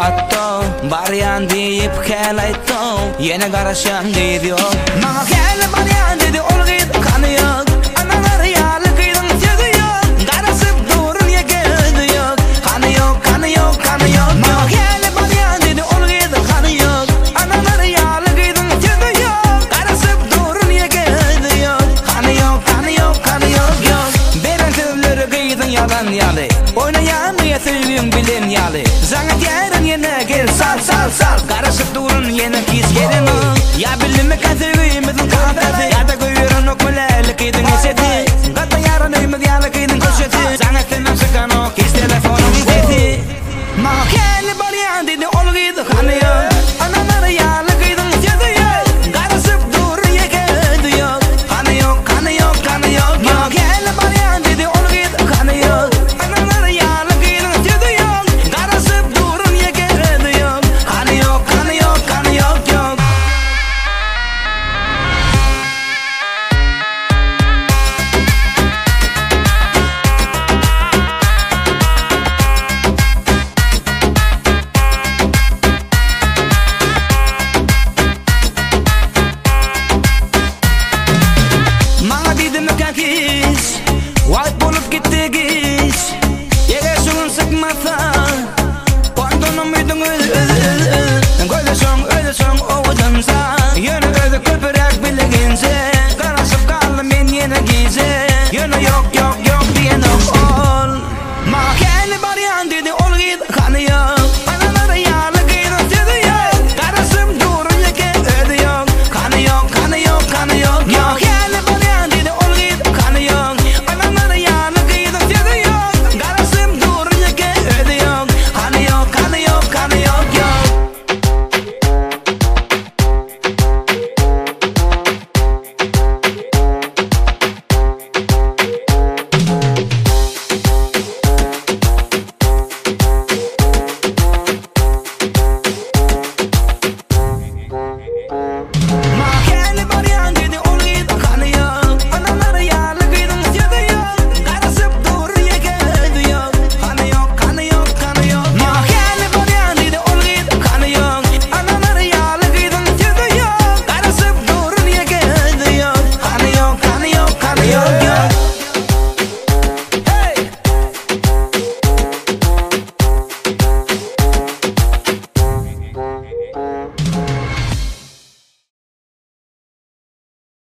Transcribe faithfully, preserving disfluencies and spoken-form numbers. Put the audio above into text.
atto baryan deyip kelayto yine karışan deydi yok Mama kele baryan dedi ol git kanı yok Analar yalı kıydın sözü yok Karasıp durun ye gözü yok Kanı yok kanı yok kanı yok Mama kele baryan dedi ol git kanı yok Analar yalı kıydın sözü yok Karasıp durun ye gözü yok Kanı yok kanı yok kanı yok yok Beren sözleri kıydın yalan yalı Oynayan mı seviyun bilin yalı Zangat yarın yine gel sal sal sal Karasıp durun yine kis gelin o Ya bilin mi katı gıyımızın kantası